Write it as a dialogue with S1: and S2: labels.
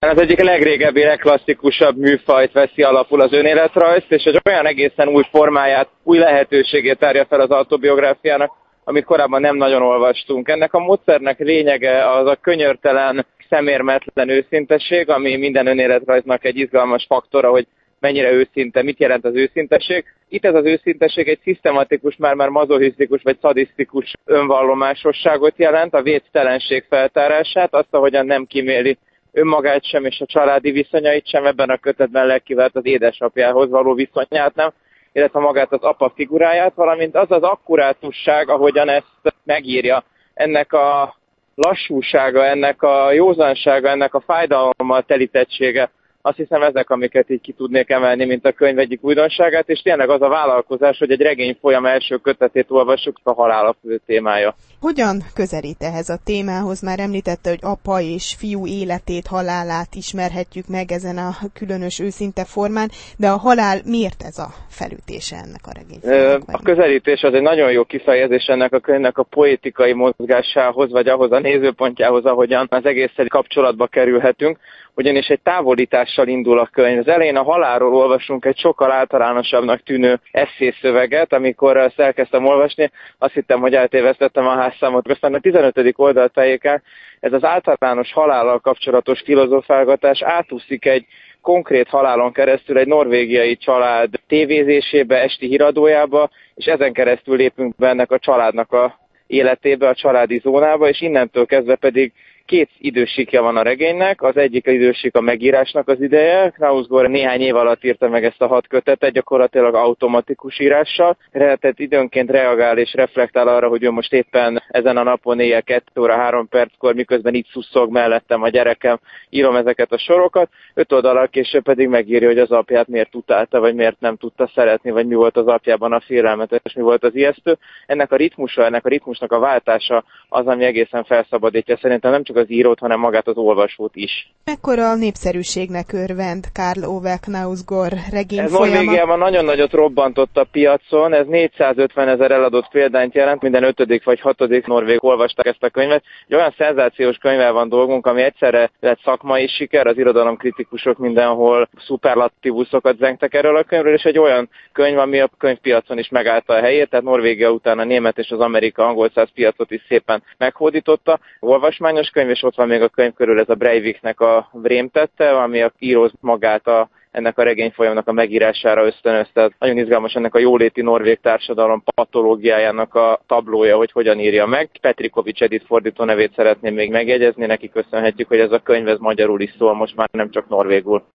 S1: az egyik legrégebbi, legklasszikusabb műfajt veszi alapul az önéletrajz, és egy olyan egészen új formáját, új lehetőségét tárja fel az autobiográfiának, amit korábban nem nagyon olvastunk. Ennek a módszernek lényege az a könyörtelen, szemérmetlen őszintesség, ami minden önéletrajznak egy izgalmas faktora, hogy mennyire őszinte, mit jelent az őszintesség. Itt ez az őszintesség egy szisztematikus, már mazochisztikus vagy szadisztikus önvallomásosságot jelent, a véctelenség feltárását, azt, ahogyan nem kíméli önmagát sem és a családi viszonyait sem, ebben a kötetben legkivált az édesapjához való viszonyát nem, illetve magát az apa figuráját, valamint az az akkurátusság, ahogyan ezt megírja, ennek a lassúsága, ennek a józansága, ennek a fájdalommal telítettsége. Azt hiszem ezek, amiket így ki tudnék emelni, mint a könyv egyik újdonságát, és tényleg az a vállalkozás, hogy egy regényfolyam első kötetét olvassuk, a halál a fő témája.
S2: Hogyan közelít ehhez a témához? Már említette, hogy apa és fiú életét, halálát ismerhetjük meg ezen a különös őszinte formán, de a halál miért ez a felütése ennek a regényfolyamnak?
S1: A közelítés az egy nagyon jó kifejezés ennek a könyvnek a poétikai mozgásához, vagy ahhoz a nézőpontjához, ahogyan az egésszel kapcsolatba kerülhetünk, ugyanis egy távolítással indul a könyv. Az elején a halálról olvasunk egy sokkal általánosabbnak tűnő esszészöveget, amikor ezt elkezdtem olvasni, azt hittem, hogy eltévesztettem a házszámot. Aztán a 15. oldal tájékán ez az általános halállal kapcsolatos filozofálgatás átúszik egy konkrét halálon keresztül egy norvégiai család tévézésébe, esti híradójába, és ezen keresztül lépünk be ennek a családnak a életébe, a családi zónába, és innentől kezdve pedig két idősíkja van a regénynek, az egyik idősík a megírásnak az ideje. Knausgård néhány év alatt írta meg ezt a 6 kötetet, gyakorlatilag automatikus írással. Tehát időnként reagál és reflektál arra, hogy ő most éppen ezen a napon éjjel 2 óra 3 perckor, miközben itt szusszog mellettem a gyerekem, írom ezeket a sorokat. 5 oldalal később pedig megírja, hogy az apját miért utálta, vagy miért nem tudta szeretni, vagy mi volt az apjában a félelmetes, mi volt az ijesztő. Ennek a ritmusa, ennek a ritmusnak a váltása az, ami egészen felszabadítja szerintem nem csak az írót, hanem magát az olvasót is.
S2: Mekkora népszerűségnek örvend Karl Ove Knausgård regényfolyama?
S1: Ez Norvégiában nagyon nagyot robbantott a piacon, ez 450 000 eladott példányt jelent, minden 5. vagy 6. norvég olvasták ezt a könyvet. Egy olyan szenzációs könyvvel van dolgunk, ami egyszerre lett szakmai siker, az irodalomkritikusok mindenhol szuperlatívuszokat zengtek erről a könyvről, és egy olyan könyv, ami a könyvpiacon is megállta a helyét, tehát Norvégia után a német és az angol száz piacot is szépen meghódította. Olvasmányos könyv, és ott van még a könyv körül ez a Breiviknek a Vrémtette, ami a író magát ennek a regényfolyamnak a megírására ösztönözte. Nagyon izgalmas ennek a jóléti norvég társadalom patológiájának a tablója, hogy hogyan írja meg. Petrikovics Edith fordító nevét szeretném még megjegyezni, neki köszönhetjük, hogy ez a könyv ez magyarul is szól, most már nem csak norvégul.